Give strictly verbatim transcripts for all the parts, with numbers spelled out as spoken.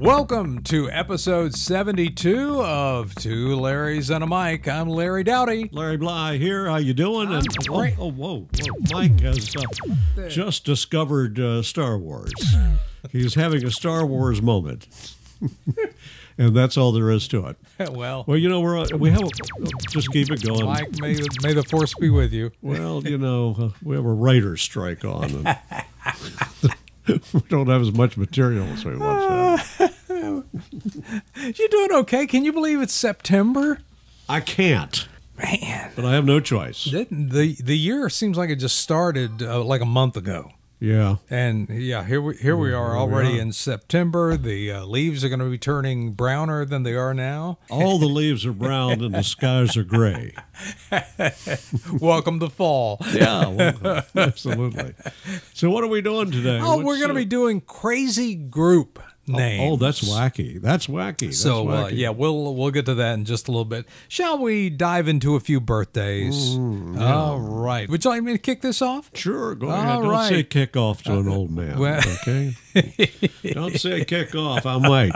Welcome to episode seventy-two of Two Larrys and a Mike. I'm Larry Dowdy. Larry Bly here. How you doing? I'm And, oh, great. oh, whoa, whoa. Mike has uh, just discovered uh, Star Wars. He's having a Star Wars moment. And that's all there is to it. Well, Well, you know, we're on, we have a, just keep it going. Mike, may, may the force be with you. Well, you know, uh, we have a writer's strike on, and we don't have as much material as we once had. You doing okay? Can you believe it's September? I can't, Man, but I have no choice. the the, the year seems like it just started uh, like a month ago. Yeah. And yeah, here we here we are Here we already are. in September. The uh, leaves are going to be turning browner than they are now. All the leaves are brown and the skies are gray. Welcome to fall. Yeah, well, absolutely. So what are we doing today? Oh, What's, we're going to uh, be doing crazy group names. Oh, that's wacky. That's wacky. That's So uh, wacky. yeah, we'll we'll get to that in just a little bit. Shall we dive into a few birthdays? All right. Would you like me to kick this off? Sure, go All ahead. Don't right. say kick off to an old man, well- okay? Don't say kick off. I might.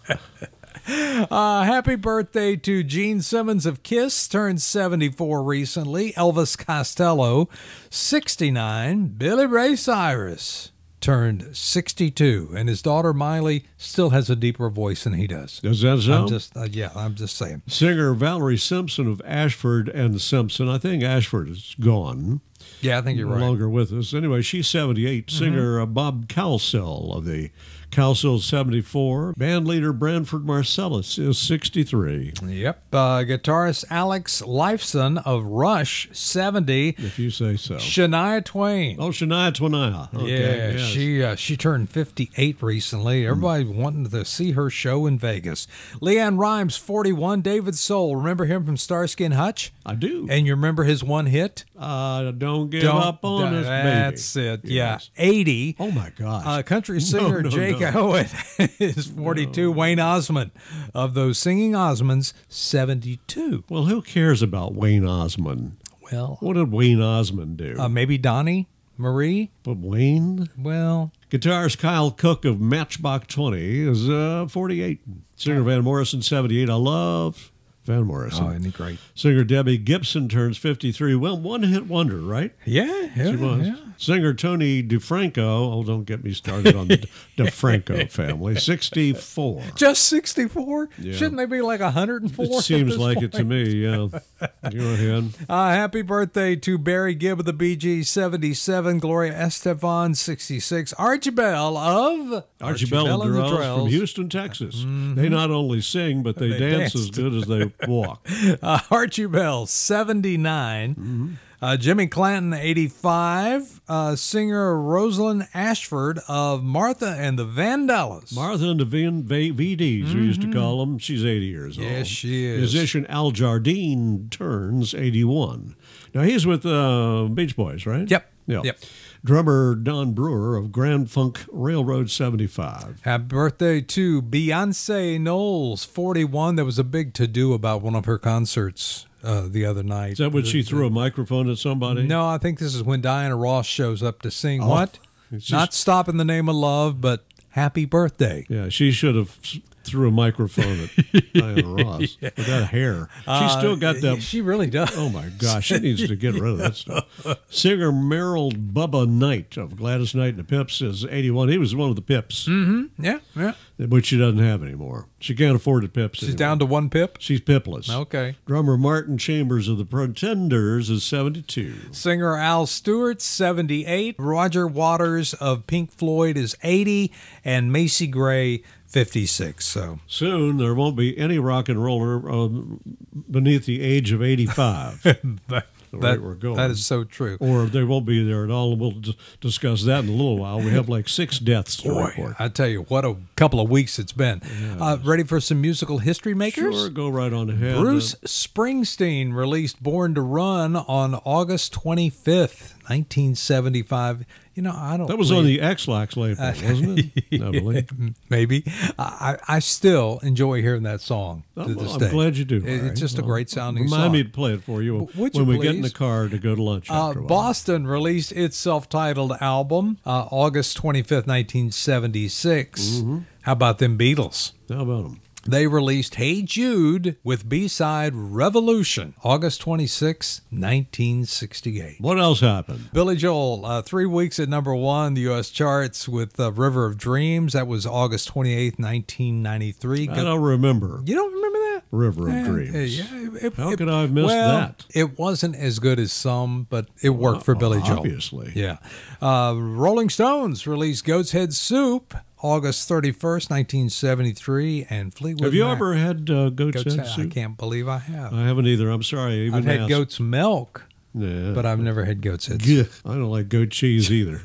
Uh, happy birthday to Gene Simmons of Kiss, turned seventy-four recently. Elvis Costello, sixty-nine. Billy Ray Cyrus turned sixty-two, and his daughter Miley still has a deeper voice than he does. Does that I'm sound? just uh, yeah, I'm just saying. Singer Valerie Simpson of Ashford and Simpson. I think Ashford is gone. Yeah, I think you're no right. longer with us. Anyway, she's seventy-eight. Singer uh, Bob Cowsill of the Cowsill seventy-four. Band leader Branford Marcellus is sixty-three. Yep. Uh, guitarist Alex Lifeson of Rush, seventy. If you say so. Shania Twain. Oh, Shania Twain. Okay, yeah, yes. she uh, she turned fifty-eight recently. Everybody wanting to see her show in Vegas. Leanne Rimes, forty-one. David Soul, remember him from Starsky and Hutch? I do. And you remember his one hit? Uh, don't give Don't- up on us, baby. That's it. Yes. Yeah, eighty. Oh my gosh. Uh, country No, singer no, Jake no. Howitt is forty-two. Wayne Osmond of those Singing Osmonds, seventy-two. Well, who cares about Wayne Osmond? Well, What did Wayne Osmond do? uh, maybe Donnie Marie. but Wayne? Well, Guitarist Kyle Cook of Matchbox twenty is uh, forty-eight. Singer Van Morrison, seventy-eight. I love Van Morrison. oh, isn't he great? Singer Debbie Gibson turns fifty-three. Well, one-hit wonder, right? Yeah, yeah, She was. yeah. Singer Tony DeFranco, oh, don't get me started on the DeFranco family, sixty-four. Just sixty-four? Yeah. Shouldn't they be like one hundred four? It seems like it to me, yeah. Go ahead. Uh, happy birthday to Barry Gibb of the Bee Gees, seventy-seven. Gloria Estefan, sixty-six. Archie Bell of Archie Bell and the Durrells Drells. from Houston, Texas. They not only sing, but they, They dance dance. as good as they walk. Uh, Archie Bell, seventy-nine. Mm-hmm. Uh, Jimmy Clanton, eighty-five. Uh, singer Rosalind Ashford of Martha and the Vandellas. Martha and the v- v- VDs, we used to call them. She's eighty years old. Yes, she is. Musician Al Jardine turns eighty-one. Now, he's with uh, Beach Boys, right? Yep. Yeah. Yep. Drummer Don Brewer of Grand Funk Railroad, seventy-five. Happy birthday to Beyonce Knowles, forty-one. There was a big to-do about one of her concerts uh, the other night. Is that when she threw a microphone at somebody? No, I think this is when Diana Ross shows up to sing Oh, what? it's Not just- Stop in the Name of Love, but Happy Birthday. Yeah, she should have s- threw a microphone at Diana Ross with that hair. She's still got Uh, that. She really does. Oh my gosh, she needs to get rid of that stuff. Singer Merrill Bubba Knight of Gladys Knight and the Pips is eighty-one. He was one of the Pips, Yeah, yeah. which she doesn't have anymore. She can't afford the Pips She's anymore. down to one pip. She's pipless. Okay. Drummer Martin Chambers of the Pretenders is seventy-two. Singer Al Stewart, seventy-eight. Roger Waters of Pink Floyd is eighty. And Macy Gray, fifty-six. So Soon there won't be any rock and roller uh, beneath the age of eighty-five. that, The that, rate we're going. that is so true. Or they won't be there at all, and we'll d- discuss that in a little while. We have like six deaths to Boy, report. I tell you, what a couple of weeks it's been. Uh, ready for some musical history makers? Sure, go right on ahead. Bruce Uh, Springsteen released Born to Run on August twenty-fifth, nineteen seventy-five. You know, I don't. That was really, on the X-Lax label, wasn't it? I believe. Maybe. I, I still enjoy hearing that song Oh, to well, this I'm day. glad you do. It- Larry. It's just a Well, great sounding remind song. me to play it for you Would when you we get in the please? car to go to lunch. Uh, after a while. Boston released its self-titled album uh, August twenty-fifth, nineteen seventy-six. Mm-hmm. How about them Beatles? How about them? They released Hey Jude with B-side Revolution, August twenty-sixth, nineteen sixty-eight. What else happened? Billy Joel, uh, three weeks at number one, the U S charts with uh, River of Dreams. That was August twenty-eighth, nineteen ninety-three. I don't remember. You don't remember that? River of Eh, Dreams. eh, Yeah, it, How it- could I have missed well, that? It wasn't as good as some, but it worked for Billy Joel. Obviously. Yeah. Uh, Rolling Stones released Goat's Head Soup, August thirty-first, nineteen seventy-three, and Fleetwood Have you Mac. ever had uh, goat's, Goat's head Head? I soup? can't believe I have. I haven't either. I'm sorry. I even I've had asked. goat's milk, Yeah. but I've never had goat's head. Gah. I don't like goat cheese either.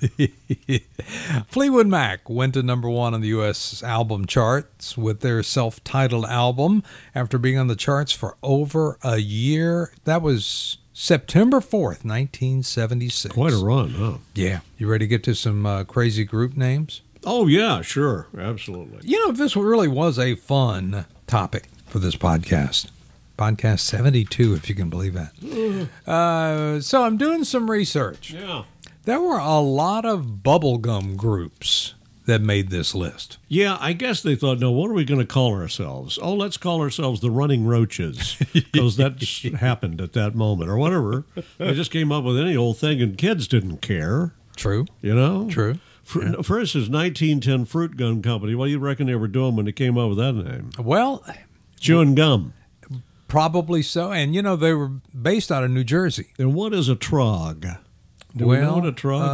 Fleetwood Mac went to number one on the U S album charts with their self-titled album after being on the charts for over a year. That was September fourth, nineteen seventy-six. Quite a run, huh? Yeah. You ready to get to some uh, crazy group names? Oh, yeah, sure. Absolutely. You know, this really was a fun topic for this podcast. Podcast seventy-two, if you can believe that. Uh, so I'm doing some research. Yeah. There were a lot of bubblegum groups that made this list. Yeah, I guess they thought, no, what are we going to call ourselves? Oh, let's call ourselves the Running Roaches, because that happened at that moment, or whatever. They just came up with any old thing, and kids didn't care, True. you know? True. For, for instance, nineteen ten Fruit Gum Company, what do you reckon they were doing when they came up with that name? Well, Chewing gum. probably so. And, you know, they were based out of New Jersey. And what is a trog? Do well, we know what a trog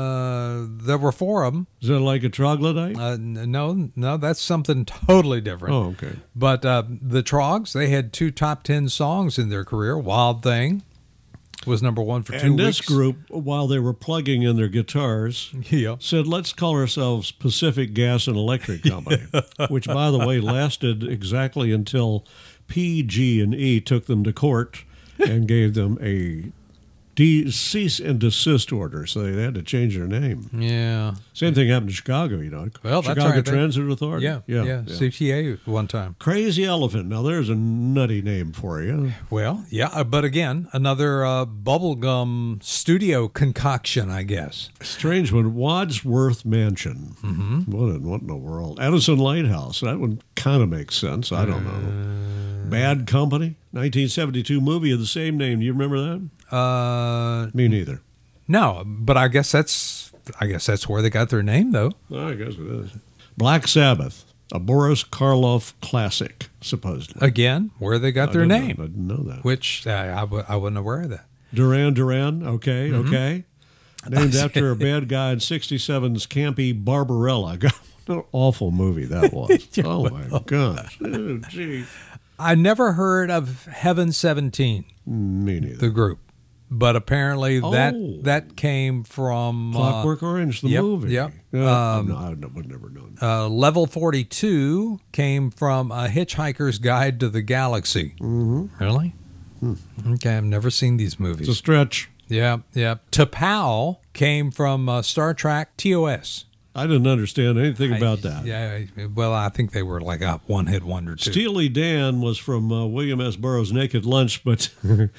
uh, there were four of them. is? Is that like a troglodyte? Uh, n- no, no, that's something totally different. oh, okay. But uh, the Trogs, they had two top ten songs in their career. Wild Thing was number one for two And weeks. this group, while they were plugging in their guitars, Yeah. said, let's call ourselves Pacific Gas and Electric Company, which, by the way, lasted exactly until P G and E took them to court and gave them a de- cease and desist order, so they had to change their name. Yeah. Same thing happened in Chicago, you know. Well, that's Chicago right. They- Transit Authority. Yeah, yeah, C T A one time. Crazy Elephant. Now, there's a nutty name for you. Well, yeah, uh, but again, another uh, bubblegum studio concoction, I guess. Strange one. Wadsworth Mansion. Mm-hmm. What, in, what in the world? Edison Lighthouse. That one kind of makes sense. I don't know. Bad Company. nineteen seventy-two movie of the same name. Do you remember that? Uh, Me neither. no, but I guess that's I guess that's where they got their name, though. I guess it is. Black Sabbath. A Boris Karloff classic, supposedly. Again, where they got I their didn't name, know- I didn't know that. which uh, I, w- I wasn't aware of that. Duran Duran. Okay, Mm-hmm. okay. Named after a bad guy in sixty-seven's campy Barbarella. God, what an awful movie that was. Oh, my gosh. Oh, gee. I never heard of Heaven seventeen, Me neither. the group, but apparently that Oh. that came from uh, Clockwork Orange, the yep, movie. yep. Yeah, Um, no, I would never known. uh, Level forty-two came from A Hitchhiker's Guide to the Galaxy. Mm-hmm. Really? Okay, I've never seen these movies. It's a stretch. Yeah, yeah. T'Pau came from uh, Star Trek T O S. I didn't understand anything I- about that. Yeah, I- well, I think they were like a one-hit wonder too. Steely Dan was from uh, William S. Burroughs' Naked Lunch, but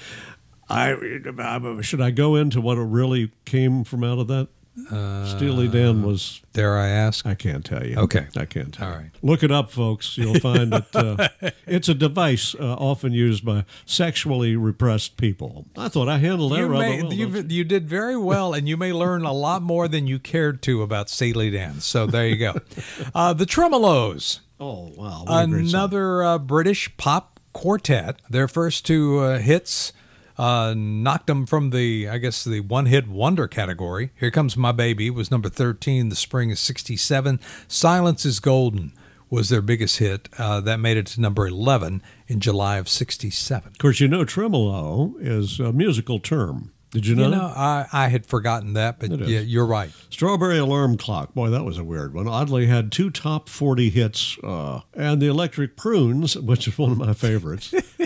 I, I should I go into what it really came from out of that? Uh, Steely Dan was. Dare I ask? I can't tell you. Okay. I can't tell All you. right. Look it up, folks. You'll find that uh, it's a device uh, often used by sexually repressed people. I thought I handled that You, rather may, well. you, you did very well, and you may learn a lot more than you cared to about Steely Dan. So there you go. Uh, the Tremolos, Oh, wow. What a great song. another uh, British pop quartet. Their first two uh, hits uh, knocked them from the, I guess, the one-hit wonder category. Here Comes My Baby was number thirteen, the spring of sixty-seven. Silence is Golden was their biggest hit. Uh, that made it to number eleven in July of sixty-seven. Of course, you know tremolo is a musical term. Did you know, You that? know, I, I had forgotten that, but It is. yeah, you're right. Strawberry Alarm Clock. Boy, that was a weird one. Oddly had two top forty hits. Uh, and the Electric Prunes, which is one of my favorites,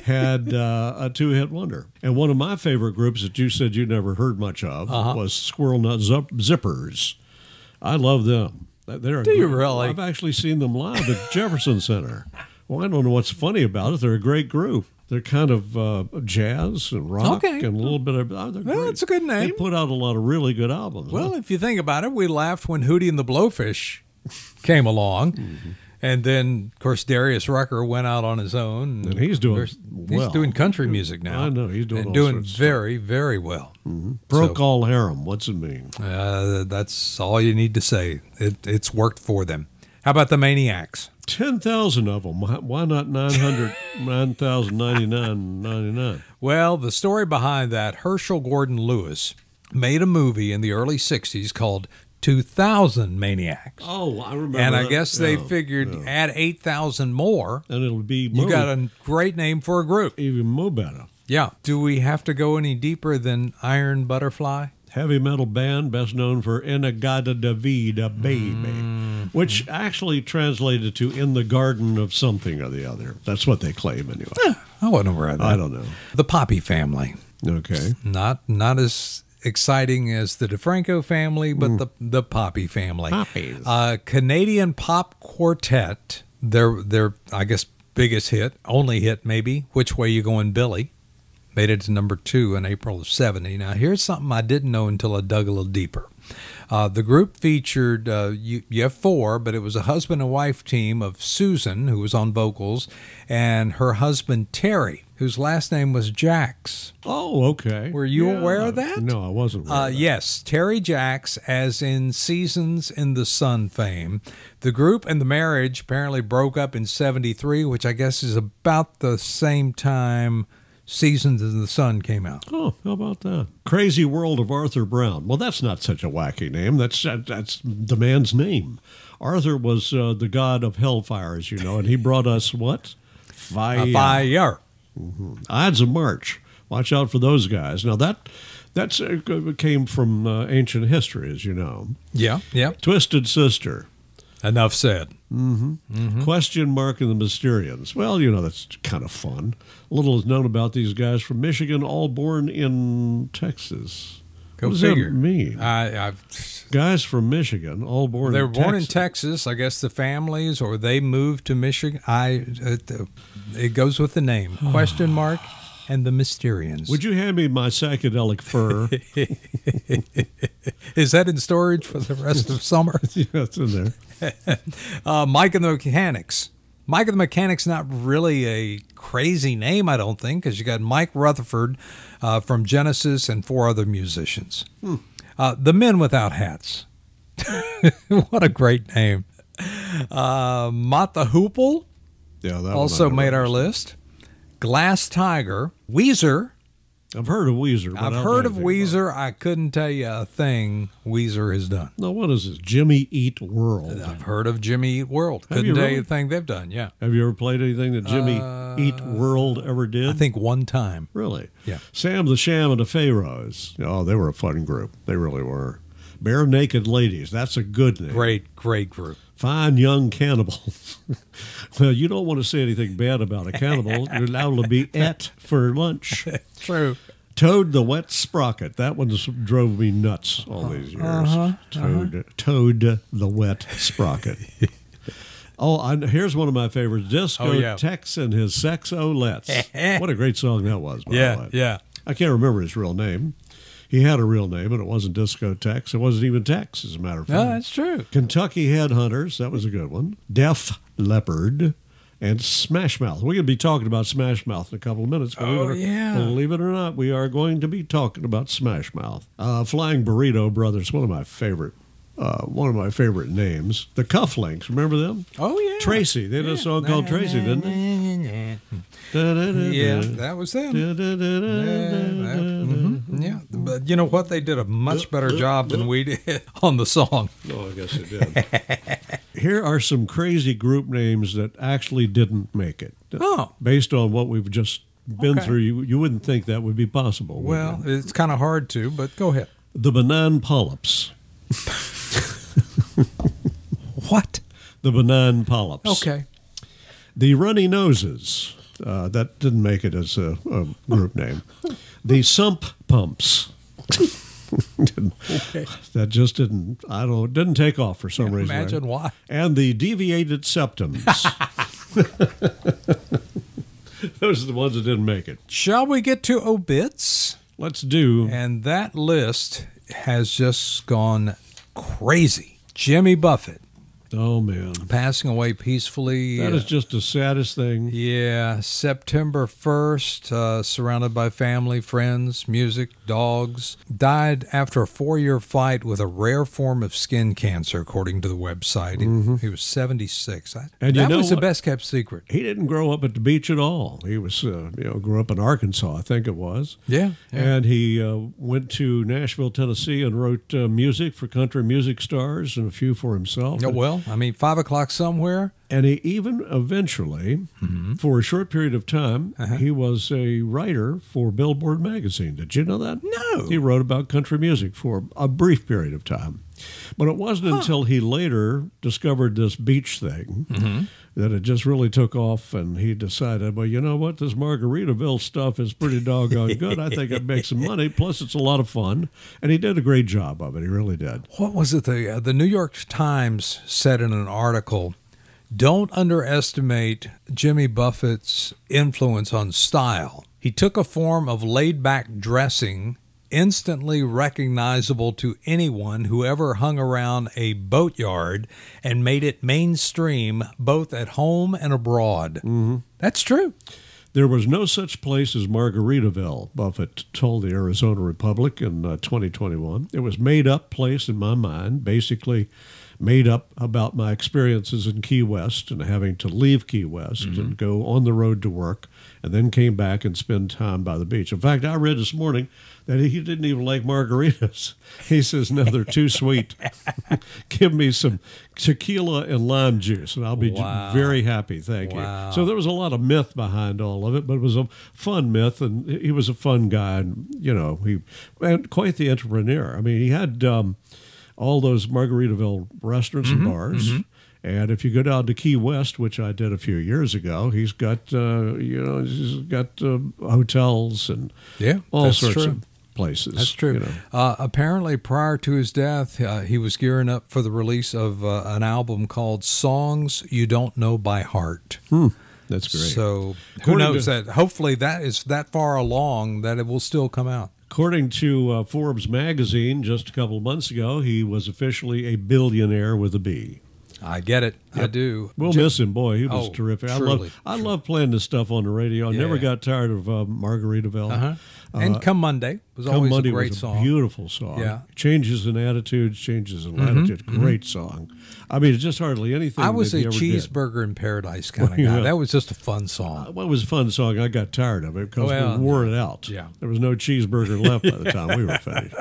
had uh, a two-hit wonder. And one of my favorite groups that you said you never heard much of uh-huh. was Squirrel Nut Zip- Zippers. I love them. They're Do you great, really? I've actually seen them live at Jefferson Center. Well, I don't know what's funny about it. They're a great group. They're kind of uh, jazz and rock okay. and a little bit of. Oh, well, it's a good name. They put out a lot of really good albums. Well, huh? if you think about it, we laughed when Hootie and the Blowfish came along. Mm-hmm. And then, of course, Darius Rucker went out on his own. And he's doing He's well. doing country music now. I know. He's doing and all doing sorts of very, very well. Mm-hmm. Broke so, all harem. What's it mean? Uh, that's all you need to say. It, it's worked for them. How about the Maniacs? ten thousand of them. Why not nine hundred, nine thousand ninety-nine ninety-nine? Well, the story behind that, Herschel Gordon Lewis made a movie in the early sixties called two thousand Maniacs. Oh, I remember And I that. guess they yeah, figured yeah. add eight thousand more. And it'll be You more, got a great name for a group. even more better. Yeah. Do we have to go any deeper than Iron Butterfly? Heavy metal band best known for Inagada da Vida Baby, Mm-hmm. which actually translated to In the Garden of Something or the Other. That's what they claim anyway. I wouldn't have read that. I don't know. The Poppy Family. Okay. Not not as exciting as the DeFranco family, but mm. the the Poppy family. Poppies. Uh, Canadian pop quartet. Their their I guess biggest hit, only hit maybe. Which Way You Going, Billy? Made it to number two in April of seventy. Now here's something I didn't know until I dug a little deeper. Uh, the group featured, uh, you, you have four, but it was a husband and wife team of Susan, who was on vocals, and her husband Terry, whose last name was Jacks. Oh, okay. Were you yeah. aware of that? No, I wasn't aware uh, of that. Yes, Terry Jacks, as in Seasons in the Sun fame. The group and the marriage apparently broke up in seventy-three, which I guess is about the same time Seasons in the Sun came out. Oh, how about that? Crazy World of Arthur Brown. Well, that's not such a wacky name. That's that's the man's name. Arthur was uh, the god of hellfire, as you know, and he brought us what? Fire. Uh, fire. Mm-hmm. Ides of March. Watch out for those guys. Now, that that's uh, came from uh, ancient history, as you know. Yeah, yeah. Twisted Sister. Enough said. Mm-hmm. Mm-hmm. Question Mark and the Mysterians. Well, you know, that's kind of fun. Little is known about these guys from Michigan, all born in Texas. Go what does figure. that mean? I, I've, guys from Michigan, all born they in were Texas. born in Texas. I guess the families, or they moved to Michigan. I. It, it goes with the name. Question Mark and the Mysterians. Would you hand me my psychedelic fur? Is that in storage for the rest of summer? Yeah, it's in there. uh, Mike and the Mechanics. Mike and the Mechanics, not really a crazy name, I don't think, because you got Mike Rutherford uh, from Genesis and four other musicians. Hmm. Uh, the Men Without Hats. What a great name. Uh, Mott the Hoople Yeah, that also one I made our understand. list. Glass Tiger. Weezer. I've heard of Weezer. But I I've don't heard know of anything Weezer. about I couldn't tell you a thing Weezer has done. it. No, what is this? Jimmy Eat World. I've heard of Jimmy Eat World. Have Couldn't you tell really? you a thing they've done, yeah. Have you ever played anything that Jimmy Uh, Eat World ever did? I think one time. Really? Yeah. Sam the Sham and the Pharaohs. Oh, they were a fun group. They really were. Bare Naked Ladies. That's a good name. Great, great group. Fine Young Cannibals. Well, you don't want to say anything bad about a cannibal. You're allowed to be et for lunch. True. Toad the Wet Sprocket. That one just drove me nuts all these years. Uh-huh, Toad, uh-huh. Toad the Wet Sprocket. Oh, I, here's one of my favorites. Disco Oh, yeah. Tex and his Sex-O-Lets. What a great song that was, by Yeah, the way. yeah. I can't remember his real name. He had a real name, and it wasn't Disco Tex. It wasn't even Tex, as a matter of fact. No, that's true. Kentucky Headhunters. That was a good one. Def Leppard. And Smash Mouth. We're going to be talking about Smash Mouth in a couple of minutes. Believe Oh, it or, yeah. Believe it or not, we are going to be talking about Smash Mouth. Uh, Flying Burrito Brothers, one of my favorite, uh, one of my favorite names. The Cufflinks, remember them? Oh, yeah. Tracy. They did a song called Tracy, didn't they? Yeah, that was them. Yeah, that- mhm, yeah, but you know what? They did a much better job than we did on the song. Oh, I guess it did. Here are some crazy group names that actually didn't make it. Oh. Based on what we've just been Okay. through, you, you wouldn't think that would be possible. would Well, you? it's kind of hard to, but go ahead. The Banana Polyps. What? The Banana Polyps. Okay. The Runny Noses. Uh, that didn't make it as a, a group name. The Sump Pumps. Okay. That just didn't, I don't know, it didn't take off for some Can't reason. imagine why. And the Deviated Septums. Those are the ones that didn't make it. Shall we get to obits? Let's do. And that list has just gone crazy. Jimmy Buffett Oh, man. passing away peacefully. That is just the saddest thing. Yeah, September first, uh, surrounded by family, friends, music, dogs. Died after a four-year fight with a rare form of skin cancer, according to the website. He, Mm-hmm. he was seventy-six. I, And you that know was the what? best-kept secret. He didn't grow up at the beach at all. He was, uh, you know, grew up in Arkansas, I think it was. Yeah. yeah. And he uh, went to Nashville, Tennessee, and wrote uh, music for country music stars and a few for himself. Yeah, well, I mean, five o'clock somewhere. And he even eventually, Mm-hmm. for a short period of time, Uh-huh. he was a writer for Billboard magazine. Did you know that? No. He wrote about country music for a brief period of time. But it wasn't until he later discovered this beach thing Mm-hmm. that it just really took off, and he decided, well, you know what, this Margaritaville stuff is pretty doggone good. I think I'd make some money, plus it's a lot of fun. And he did a great job of it. He really did. What was it? The, uh, the New York Times said in an article, don't underestimate Jimmy Buffett's influence on style. He took a form of laid-back dressing instantly recognizable to anyone who ever hung around a boatyard and made it mainstream both at home and abroad. Mm-hmm. That's true. There was no such place as Margaritaville, Buffett told the Arizona Republic in uh, twenty twenty-one. It was made-up place in my mind, basically made up about my experiences in Key West and having to leave Key West mm-hmm. and go on the road to work, and then came back and spend time by the beach. In fact, I read this morning that he didn't even like margaritas. He says, no, they're too sweet. Give me some tequila and lime juice, and I'll be Wow. very happy, thank Wow. you. So there was a lot of myth behind all of it, but it was a fun myth, and he was a fun guy, and, you know, he and quite the entrepreneur. I mean, he had um, all those Margaritaville restaurants Mm-hmm, and bars. Mm-hmm. And if you go down to Key West, which I did a few years ago, he's got uh, you know he's got uh, hotels and Yeah, all that's sorts true. of places. That's true. You know. Uh, apparently, prior to his death, uh, he was gearing up for the release of uh, an album called Songs You Don't Know by Heart. Hmm. That's great. So who According knows to- that? Hopefully, that is that far along that it will still come out. According to uh, Forbes magazine, just a couple of months ago, he was officially a billionaire with a B. I get it. I do. We'll Ju- miss him, boy. He was Oh, terrific. I truly, love, I love playing this stuff on the radio. I Yeah. never got tired of uh, Margaritaville. Uh-huh. And Come Monday was Come always Monday a great was a song. beautiful song. Yeah. Changes in attitudes, changes in latitude. Great song. I mean, it's just hardly anything. I was that a he ever did. cheeseburger in paradise kind of Yeah. guy. That was just a fun song. Well, it was a fun song. I got tired of it because Well, we wore it out. yeah. There was no cheeseburger left by the time we were finished.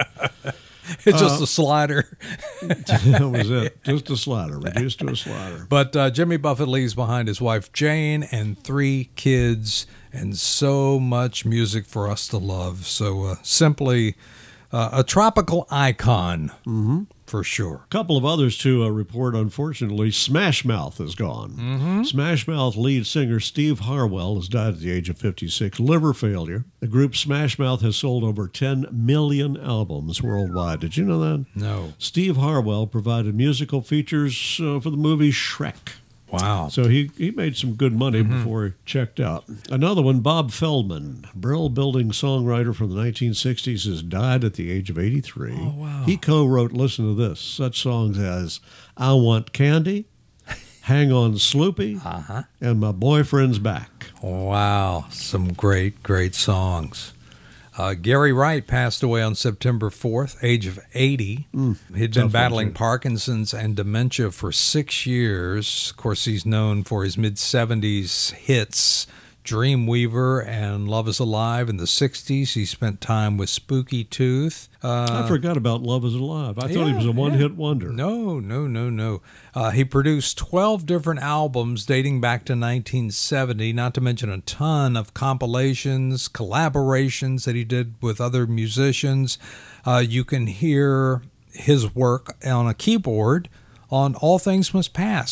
It's just Uh, a slider. That was it. Just a slider, reduced to a slider. But uh, Jimmy Buffett leaves behind his wife Jane and three kids and so much music for us to love. So uh, simply uh, a tropical icon, mm-hmm. for sure. A couple of others to uh, report, unfortunately. Smash Mouth is gone. Mm-hmm. Smash Mouth lead singer Steve Harwell has died at the age of fifty-six. Liver failure. The group Smash Mouth has sold over ten million albums worldwide. Did you know that? No. Steve Harwell provided musical features uh, for the movie Shrek. Wow. So he, he made some good money before he checked out. Another one, Bob Feldman, Brill Building songwriter from the nineteen sixties, has died at the age of eighty-three. Oh, wow. He co-wrote, listen to this, such songs as I Want Candy, Hang On Sloopy, Uh-huh. and My Boyfriend's Back. Wow. Some great, great songs. Uh, Gary Wright passed away on September fourth, age of eighty. Mm, He'd been tough battling one, too. Parkinson's and dementia for six years. Of course, he's known for his mid-seventies hits, Dreamweaver and Love is Alive. In the sixties, he spent time with Spooky Tooth. Uh, I forgot about Love is Alive. I thought he yeah, was a one-hit yeah. wonder. No, no, no, no. Uh, he produced twelve different albums dating back to nineteen seventy, not to mention a ton of compilations, collaborations that he did with other musicians. Uh, you can hear his work on a keyboard on All Things Must Pass.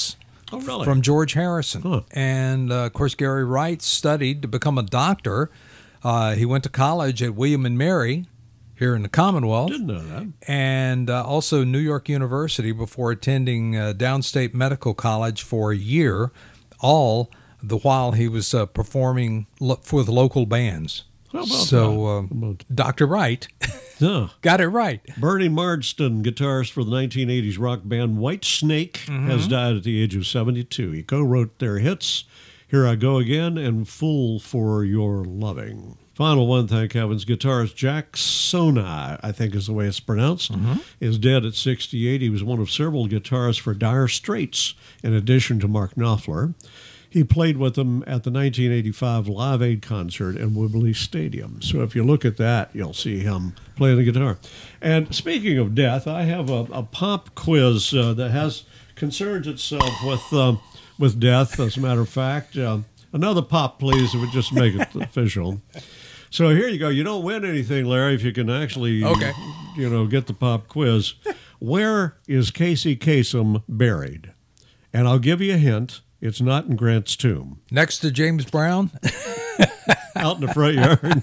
Oh, really? From George Harrison. Huh. And, uh, of course, Gary Wright studied to become a doctor. Uh, he went to college at William and Mary here in the Commonwealth. Didn't know that. And uh, also New York University before attending uh, Downstate Medical College for a year, all the while he was uh, performing lo- for the local bands. How about so uh, about- Doctor Wright Huh. got it right. Bernie Marsden, guitarist for the nineteen eighties rock band White Snake, Mm-hmm. has died at the age of seventy-two. He co-wrote their hits Here I Go Again and Fool for Your Loving. Final one, thank heavens, guitarist Jack Sonai, I think is the way it's pronounced, Mm-hmm. is dead at sixty-eight. He was one of several guitarists for Dire Straits, in addition to Mark Knopfler. He played with them at the nineteen eighty-five Live Aid concert in Wembley Stadium. So if you look at that, you'll see him playing the guitar. And speaking of death, I have a, a pop quiz uh, that has concerns itself with um, with death, as a matter of fact. Uh, another pop, please, if we just make it official. So here you go. You don't win anything, Larry, if you can actually, Okay. you know, get the pop quiz. Where is Casey Kasem buried? And I'll give you a hint. It's not in Grant's tomb. Next to James Brown. Out in the front yard.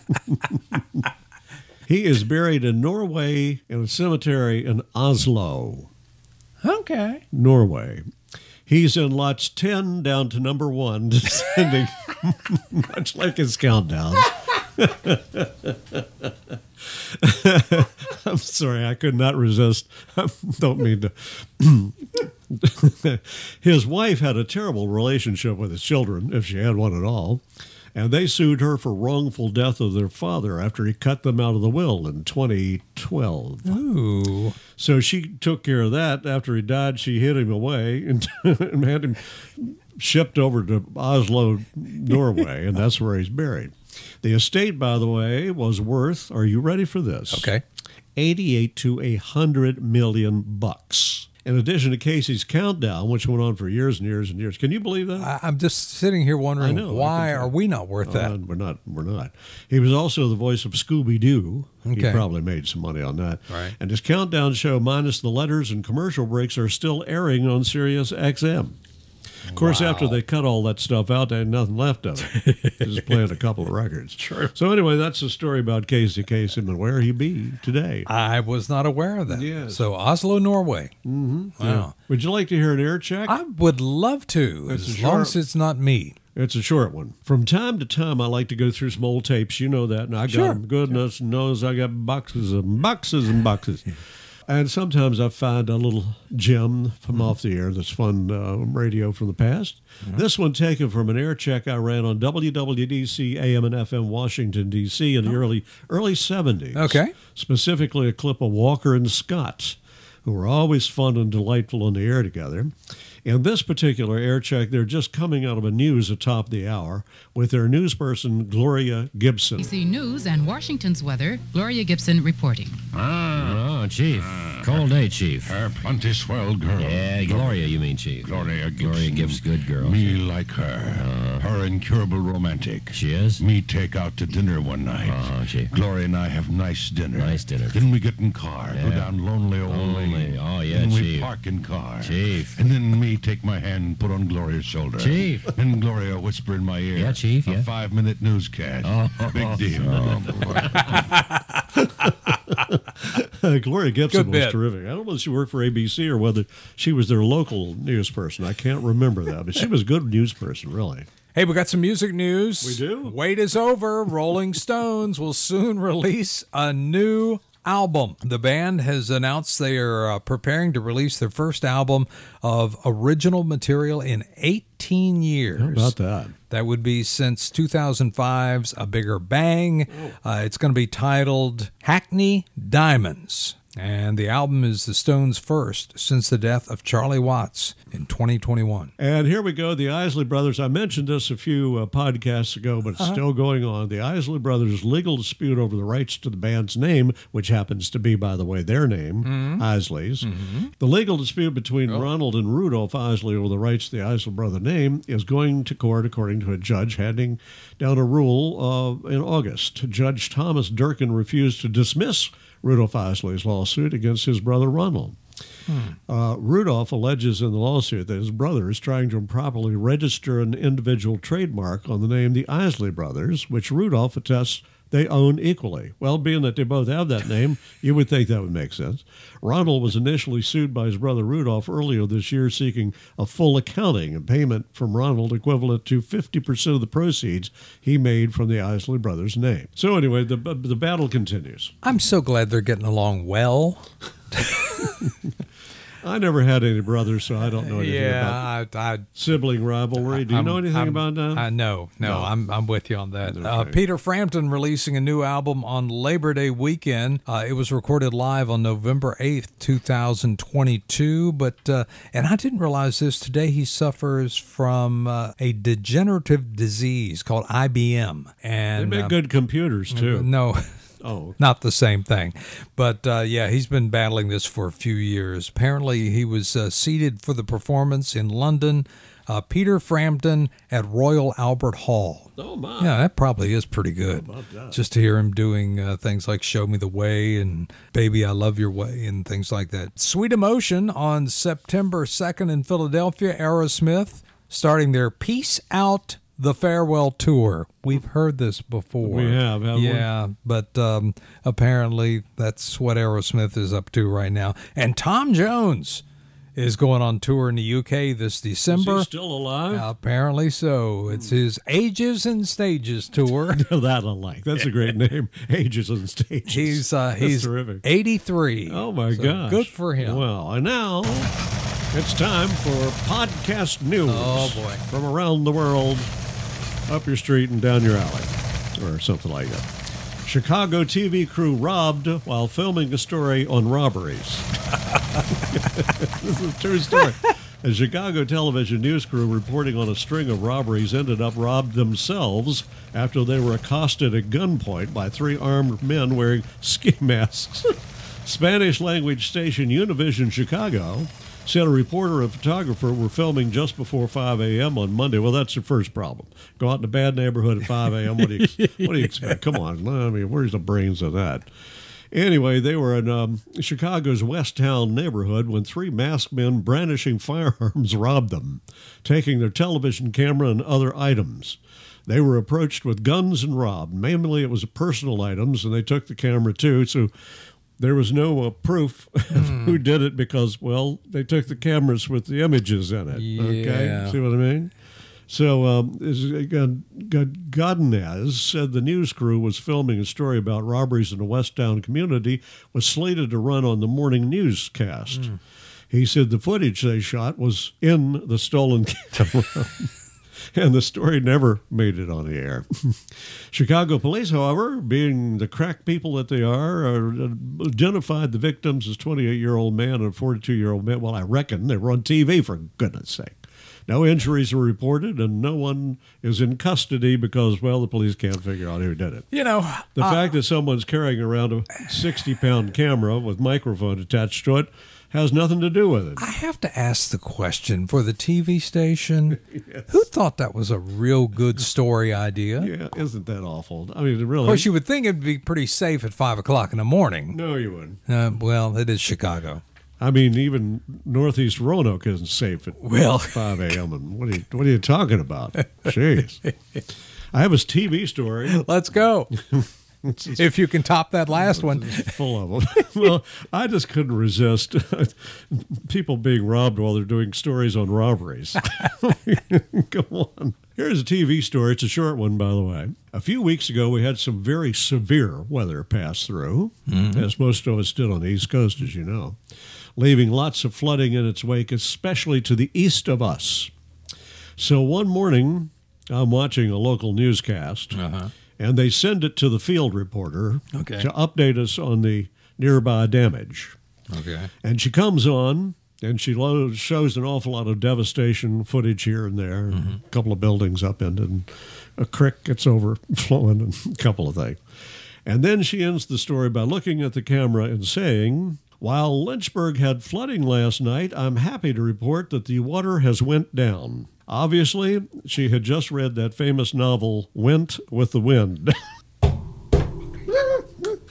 He is buried in Norway in a cemetery in Oslo, Okay. Norway. He's in lots ten down to number one, descending, much like his countdown. I'm sorry, I could not resist. I don't mean to. His wife had a terrible relationship with his children, if she had one at all, and they sued her for wrongful death of their father after he cut them out of the will in twenty twelve. Ooh. So she took care of that. After he died, she hid him away and, and had him shipped over to Oslo, Norway, and that's where he's buried. The estate, by the way, was worth, are you ready for this? Okay. eighty-eight to one hundred million bucks. In addition to Casey's countdown, which went on for years and years and years. Can you believe that? I, I'm just sitting here wondering, I know, I why can tell. are we not worth that? Uh, we're not. We're not. He was also the voice of Scooby-Doo. He Okay. probably made some money on that. Right. And his countdown show, minus the letters and commercial breaks, are still airing on Sirius X M. Of course, Wow. after they cut all that stuff out, there ain't nothing left of it. Just playing a couple of records. Sure. So anyway, that's the story about Casey Kasem and where he be today. I was not aware of that. Yes. So Oslo, Norway. Mm-hmm. Wow. Would you like to hear an air check? I would love to, It's as a long sharp- as it's not me. It's a short one. From time to time, I like to go through some old tapes. You know that. And I got Sure. them. Goodness knows I got boxes and boxes and boxes. And sometimes I find a little gem from off the air that's fun uh, radio from the past. This one taken from an air check I ran on W W D C A M and F M Washington, D C in the early early seventies. Okay. Specifically a clip of Walker and Scott, who were always fun and delightful on the air together. In this particular air check, they're just coming out of a news atop the hour with their newsperson, Gloria Gibson. B C News and Washington's weather, Gloria Gibson reporting. Oh, Chief. Cold day, Chief. Her plenty swell girl. Yeah, Gloria, you mean, Chief. Gloria Gibson. Gloria Gibbs, good girl. Me like her. Her incurable romantic. She is? Me take out to dinner one night. Uh-huh, Chief. Gloria and I have nice dinner. Nice dinner. Then we get in car, go Yeah. down lonely old Lonely. lane. Oh, yeah, Then we Chief. park in car. Chief. And then me take my hand and put on Gloria's shoulder. Chief. Then Gloria whisper in my ear. Yeah, Chief, A yeah. five-minute newscast. Oh. Big deal. Uh, Gloria Gibson Good was bit. terrific. I don't know if she worked for A B C or whether she was their local news person. I can't remember that, but she was a good news person, really. Hey, we got some music news. We do? Wait is over. Rolling Stones will soon release a new album. The band has announced they are uh, preparing to release their first album of original material in eighteen years. How about that? That would be since two thousand five's A Bigger Bang. Uh, it's going to be titled Hackney Diamonds. And the album is the Stones' first since the death of Charlie Watts in twenty twenty-one. And here we go. The Isley Brothers. I mentioned this a few uh, podcasts ago, but it's Uh-huh. still going on. The Isley Brothers' legal dispute over the rights to the band's name, which happens to be, by the way, their name, Mm-hmm. Isley's. The legal dispute between Oh. Ronald and Rudolph Isley over the rights to the Isley Brother name is going to court, according to a judge handing down a rule uh, in August. Judge Thomas Durkin refused to dismiss Rudolph Isley's lawsuit against his brother Ronald. Uh, Rudolph alleges in the lawsuit that his brother is trying to improperly register an individual trademark on the name the Isley Brothers, which Rudolph attests they own equally. Well, being that they both have that name, you would think that would make sense. Ronald was initially sued by his brother Rudolph earlier this year, seeking a full accounting and payment from Ronald equivalent to fifty percent of the proceeds he made from the Isley Brothers' name. So anyway, the the battle continues. I'm so glad they're getting along well. I never had any brothers, so I don't know anything yeah, about I, I, sibling rivalry. Do you I'm- know anything I'm- about that? I know, no, No. I'm I'm with you on that. Uh, Okay. Peter Frampton releasing a new album on Labor Day weekend. Uh, it was recorded live on November eighth, two thousand twenty-two. But uh, and I didn't realize this today. He suffers from uh, a degenerative disease called I B M. They And make uh, good computers, too. no. Oh, Not the same thing. But uh, yeah, he's been battling this for a few years. Apparently, he was uh, seated for the performance in London. Uh, Peter Frampton at Royal Albert Hall. oh my. Yeah, that probably is pretty good. Just to hear him doing uh, things like Show Me the Way and Baby, I Love Your Way and things like that. Sweet Emotion on September second in Philadelphia. Aerosmith starting their Peace Out the Farewell Tour. We've heard this before. We have, haven't we? Yeah, but um, apparently that's what Aerosmith is up to right now. And Tom Jones is going on tour in the U K this Is December. he still alive? Apparently so. It's his Ages and Stages tour. That I like. That's a great name. Ages and Stages. He's uh, That's he's terrific. eighty-three. Oh my So gosh. good for him. Well, and now it's time for podcast news. Oh, boy. From around the world, up your street and down your alley, or something like that. Chicago T V crew robbed while filming a story on robberies. This is a true story. A Chicago television news crew reporting on a string of robberies ended up robbed themselves after they were accosted at gunpoint by three armed men wearing ski masks. Spanish language station Univision Chicago said a reporter and photographer were filming just before five a.m. on Monday. Well, that's your first problem. Go out in a bad neighborhood at five a.m. What do you what do you expect? Come on. I mean, where's the brains of that? Anyway, they were in um, Chicago's West Town neighborhood when three masked men brandishing firearms robbed them, taking their television camera and other items. They were approached with guns and robbed. Mainly it was personal items, and they took the camera too, so there was no uh, proof of who did it because, well, they took the cameras with the images in it. Yeah. Okay? See what I mean? So um, Godinez said the news crew was filming a story about robberies in a West Town community was slated to run on the morning newscast. Mm. He said the footage they shot was in the stolen camera. And the story never made it on the air. Chicago police, however, being the crack people that they are, uh, identified the victims as twenty-eight-year-old man and a forty-two-year-old man. Well, I reckon they were on T V, for goodness sake. No injuries were reported, and no one is in custody because, well, the police can't figure out who did it. You know, The uh, fact that someone's carrying around a sixty-pound camera with microphone attached to it has nothing to do with it. I have to ask the question for the T V station. Yes. Who thought that was a real good story idea? Yeah, isn't that awful? I mean, really. Of course, you would think it'd be pretty safe at five o'clock in the morning. No, you wouldn't. Uh, well, it is Chicago. I mean, even Northeast Roanoke isn't safe at Well, five a.m. And what are you, what are you talking about? Jeez. I have a T V story. Let's go. If you can top that last one. Full of them. Well, I just couldn't resist people being robbed while they're doing stories on robberies. Come on. Here's a T V story. It's a short one, by the way. A few weeks ago, we had some very severe weather pass through, mm-hmm. as most of us did on the East Coast, as you know, leaving lots of flooding in its wake, especially to the east of us. So one morning, I'm watching a local newscast, uh-huh. and they send it to the field reporter okay. to update us on the nearby damage. Okay. And she comes on, and she lo- shows an awful lot of devastation footage here and there, mm-hmm. a couple of buildings upended, and a creek gets overflowing, and a couple of things. And then she ends the story by looking at the camera and saying, "While Lynchburg had flooding last night, I'm happy to report that the water has went down." Obviously, she had just read that famous novel, Went with the Wind.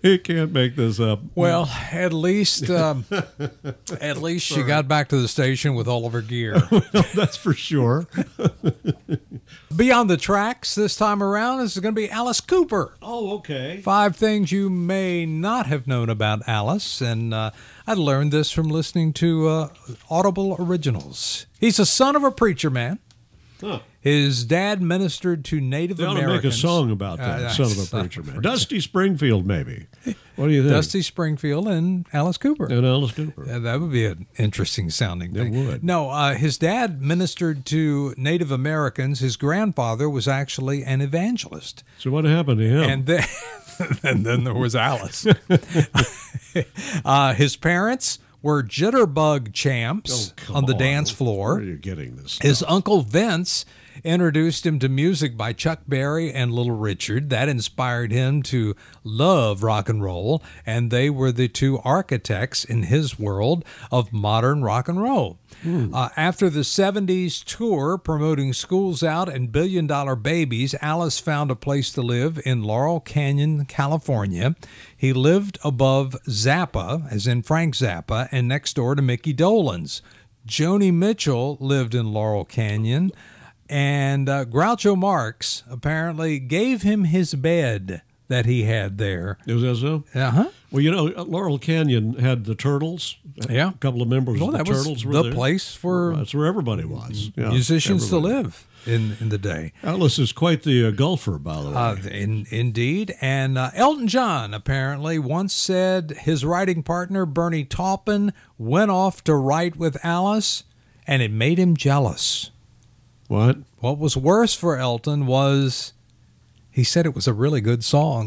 You can't make this up. Well, at least um, at least she got back to the station with all of her gear. That's for sure. Beyond the Tracks this time around is going to be Alice Cooper. Oh, okay. Five things you may not have known about Alice, and uh, I learned this from listening to uh, Audible Originals. He's the son of a preacher man. Huh. His dad ministered to Native They ought Americans. to make a song about that, Uh, son of a preacher man. Dusty Springfield, maybe. What do you think? Dusty Springfield and Alice Cooper. And Alice Cooper. Yeah, that would be an interesting sounding It thing. would. No, uh, his dad ministered to Native Americans. His grandfather was actually an evangelist. So what happened to him? And then, and then there was Alice. uh, his parents were jitterbug champs Oh, come on the on. dance Where floor. are you getting this? His uncle Vince introduced him to music by Chuck Berry and Little Richard. That inspired him to love rock and roll, and they were the two architects in his world of modern rock and roll. Uh, after the seventies tour promoting Schools Out and Billion Dollar Babies, Alice found a place to live in Laurel Canyon, California. He lived above Zappa, as in Frank Zappa, and next door to Mickey Dolenz. Joni Mitchell lived in Laurel Canyon, and uh, Groucho Marx apparently gave him his bed that he had there. Is that so? Uh-huh. Well, you know, Laurel Canyon had the Turtles. Yeah. A couple of members Well, of the that was Turtles were the there. place for That's where everybody was. Yeah, musicians everybody. to live in, in the day. Alice is quite the uh, golfer, by the way. Uh, in, indeed. And uh, Elton John apparently once said his writing partner, Bernie Taupin, went off to write with Alice, and it made him jealous. What? What was worse for Elton was he said it was a really good song.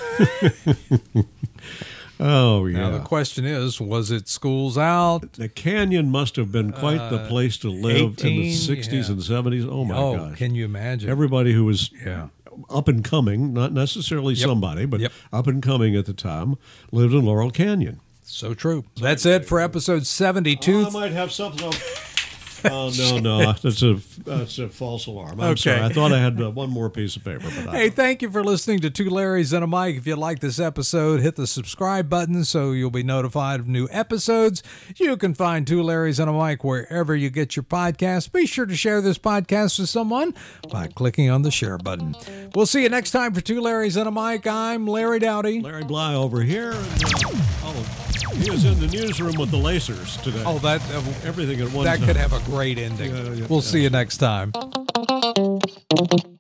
Oh, yeah. Now, the question is, was it Schools Out? The canyon must have been quite the place to live in eighteen, the sixties yeah. and seventies. Oh, my oh, gosh. can you imagine? Everybody who was Yeah. up and coming, not necessarily Yep. somebody, but Yep. up and coming at the time, lived in Laurel Canyon. So true. That's it for episode seventy-two. I might have something else. Oh, no, no. That's a, that's a false alarm. I'm Okay. sorry. I thought I had uh, one more piece of paper. But I Hey, thank you for listening to Two Larrys and a Mike. If you like this episode, hit the subscribe button so you'll be notified of new episodes. You can find Two Larrys and a Mike wherever you get your podcasts. Be sure to share this podcast with someone by clicking on the share button. We'll see you next time for Two Larrys and a Mike. I'm Larry Dowdy. Larry Bly over here. And, uh, oh, he was in the newsroom with the Lacers today. Oh, that uh, Everything at one that time. could have a great ending. Yeah, yeah, we'll yeah. see you next time.